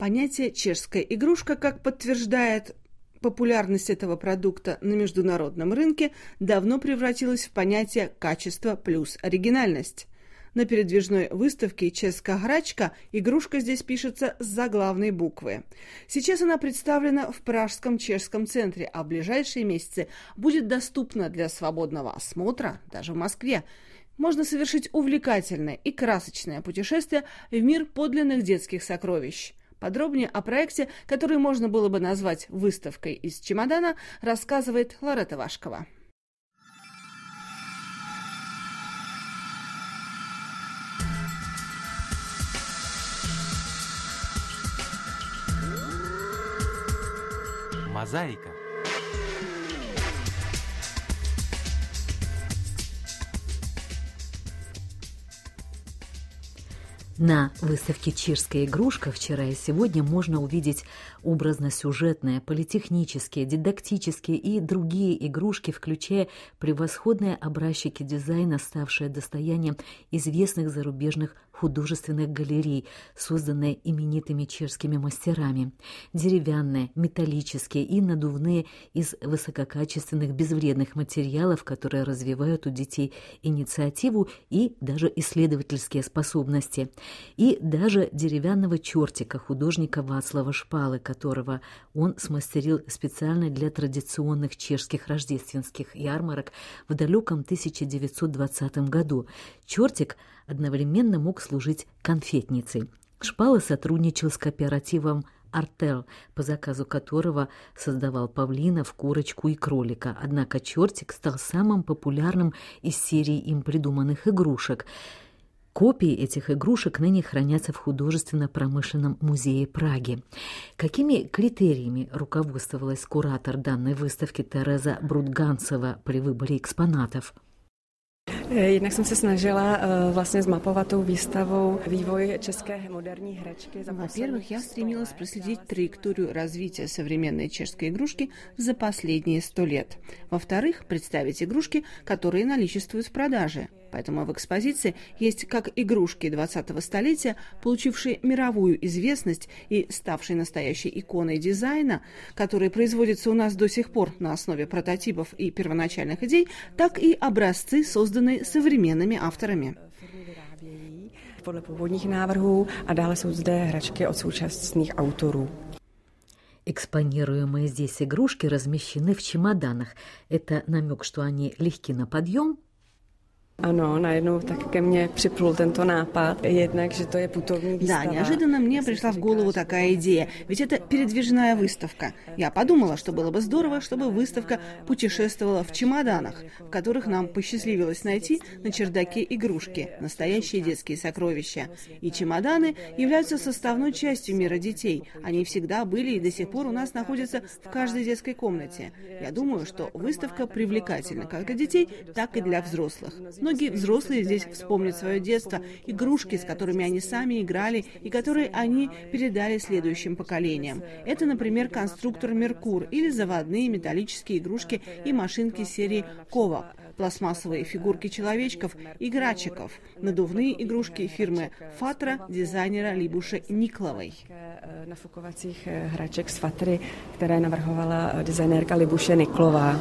Понятие «чешская игрушка», как подтверждает популярность этого продукта на международном рынке, давно превратилось в понятие «качество плюс оригинальность». На передвижной выставке «Чешская грачка» игрушка здесь пишется с заглавной буквы. Сейчас она представлена в Пражском чешском центре, а в ближайшие месяцы будет доступна для свободного осмотра даже в Москве. Можно совершить увлекательное и красочное путешествие в мир подлинных детских сокровищ. Подробнее о проекте, который можно было бы назвать «выставкой из чемодана», рассказывает Лоретта Вашкова. Мозаика. На выставке «Чешская игрушка» вчера и сегодня можно увидеть образно-сюжетные, политехнические, дидактические и другие игрушки, включая превосходные образчики дизайна, ставшие достоянием известных зарубежных художественных галерей, созданные именитыми чешскими мастерами. Деревянные, металлические и надувные из высококачественных безвредных материалов, которые развивают у детей инициативу и даже исследовательские способности. И даже деревянного чертика художника Вацлава Шпалы, которого он смастерил специально для традиционных чешских рождественских ярмарок в далеком 1920 году. Чертик одновременно мог служить конфетницей. Шпала сотрудничал с кооперативом «Артел», по заказу которого создавал павлинов, курочку и кролика. Однако чертик стал самым популярным из серии им придуманных игрушек. Копии этих игрушек ныне хранятся в художественно-промышленном музее Праги. Какими критериями руководствовалась куратор данной выставки Тереза Брудганцева при выборе экспонатов? Jednak jsem se snažila vlastně zmapovat tou výstavou vývoj české moderní hračky. Во-первых, я стремилась проследить траекторию развития современной чешской игрушки за последние 100 лет. Во-вторых, представить игрушки, которые наличествуют в продаже. Поэтому в экспозиции есть как игрушки 20-го столетия, получившие мировую известность и ставшие настоящей иконой дизайна, которые производятся у нас до сих пор на основе прототипов и первоначальных идей, так и образцы, созданные современными авторами. Podle původních návrhů a dále jsou zde hračky od současných autorů. Экспонируемые здесь игрушки размещены в чемоданах. Это намек, что они легки на подъем? Ano, najednou tak ke mně připlul tento nápad, jednak, že to je putovní výstava. Да, неожиданно мне пришла в голову такая идея, ведь это передвижная выставка. Я подумала, что было бы здорово, чтобы выставка путешествовала в чемоданах, в которых нам посчастливилось найти на чердаке игрушки, настоящие детские сокровища. И чемоданы являются составной частью мира детей. Они всегда были и до сих пор у нас находятся в каждой детской комнате. Я думаю, что выставка привлекательна как для детей, так и для взрослых. Многие взрослые здесь вспомнят свое детство, игрушки, с которыми они сами играли и которые они передали следующим поколениям. Это, например, конструктор «Меркур» или заводные металлические игрушки и машинки серии «Ковак», пластмассовые фигурки человечков и грачиков, надувные игрушки фирмы «Фатра» дизайнера Либуше Никловой. Nafukovacích hraček z Fatry, které navrhovala designérka Libuše Niklová.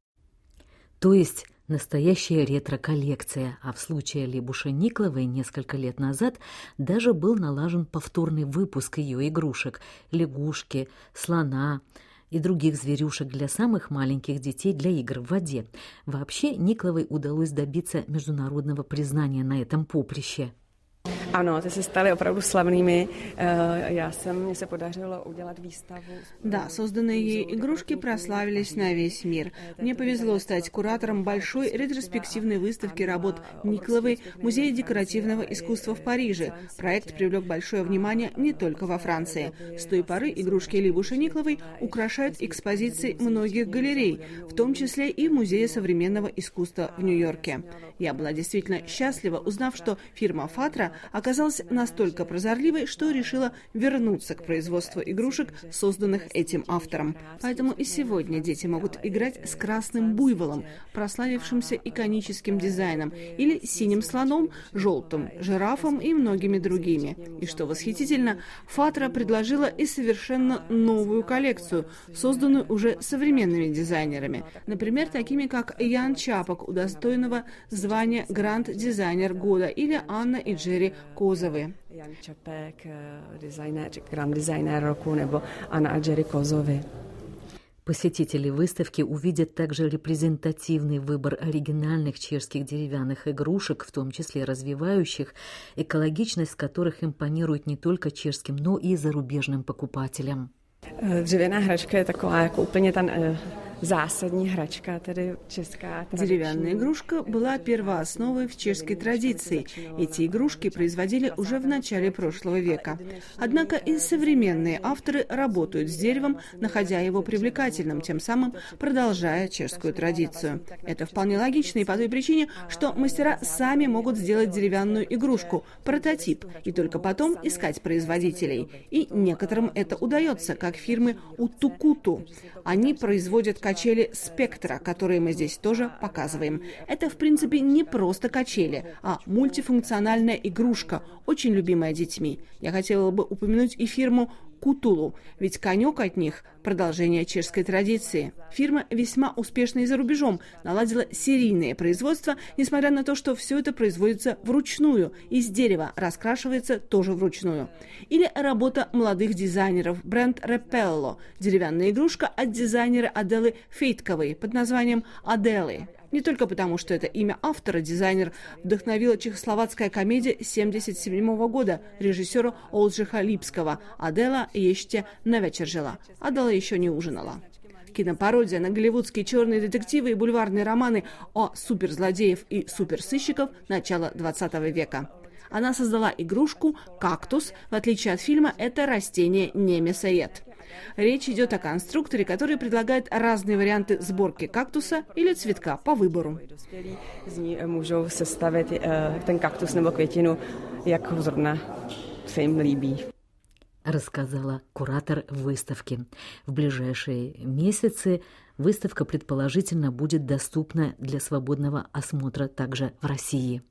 То есть настоящая ретро-коллекция, а в случае Либуши Никловой несколько лет назад даже был налажен повторный выпуск ее игрушек – лягушки, слона и других зверюшек для самых маленьких детей для игр в воде. Вообще Никловой удалось добиться международного признания на этом поприще. Ano, ty se staly opravdu slavnými. Mně se podařilo udělat výstavu. Да, созданные ей игрушки прославились на весь мир. Мне повезло стать куратором большой ретроспективной выставки работ Никловой в Музее декоративного искусства в Париже. Проект привлек большое внимание не только во Франции. С той поры игрушки Либуши Никловой украшают экспозиции многих галерей, в том числе и Музея современного искусства в Нью-Йорке. Я была действительно счастлива, узнав, что фирма «Фатра» оказалась настолько прозорливой, что решила вернуться к производству игрушек, созданных этим автором. Поэтому и сегодня дети могут играть с красным буйволом, прославившимся иконическим дизайном, или синим слоном, желтым жирафом и многими другими. И что восхитительно, Фатра предложила и совершенно новую коллекцию, созданную уже современными дизайнерами. Например, такими как Ян Чапок, удостоенного звания Гранд-дизайнер года, или Анна и Джерри Козовы. Jan Čapek, grand designer roku, nebo Anna a Jerry Kozovy. Посетители выставки увидят также репрезентативный выбор оригинальных чешских деревянных игрушек, в том числе развивающих, экологичность которых импонирует не только чешским, но и зарубежным покупателям. Dřevěná hračka je taková jako úplně ta zásadní hračka, tedy česká. Деревянная игрушка была первоосновой в чешской традиции. Эти игрушки производили уже в начале прошлого века. Однако и современные авторы работают с деревом, находя его привлекательным, тем самым продолжая чешскую традицию. Это вполне логично и по той причине, что мастера сами могут сделать деревянную игрушку, прототип, и только потом искать производителей. И некоторым это удается, как фирмы Утукуту. Они производят качели «Спектра», которые мы здесь тоже показываем. Это, в принципе, не просто качели, а мультифункциональная игрушка, очень любимая детьми. Я хотела бы упомянуть и фирму Кутулу, ведь конек от них – продолжение чешской традиции. Фирма весьма успешна и за рубежом, наладила серийное производство, несмотря на то, что все это производится вручную, из дерева, раскрашивается тоже вручную. Или работа молодых дизайнеров, бренд Репелло, деревянная игрушка от дизайнера Аделы Фейтковой под названием «Аделы». Не только потому, что это имя автора дизайнер вдохновила чехословацкая комедия 1977 года режиссера Олджиха Липского «Адела еще на вечер жила». Адела еще не ужинала. Кинопародия на голливудские черные детективы и бульварные романы о суперзлодеев и суперсыщиков начала 20 века. Она создала игрушку «Кактус». В отличие от фильма, это растение не мясоед. Речь идет о конструкторе, который предлагает разные варианты сборки кактуса или цветка по выбору. Z ní můžou sestavit ten kaktus nebo květinu, jak zrovna se jim líbí. Рассказала куратор выставки. В ближайшие месяцы выставка, предположительно, будет доступна для свободного осмотра также в России.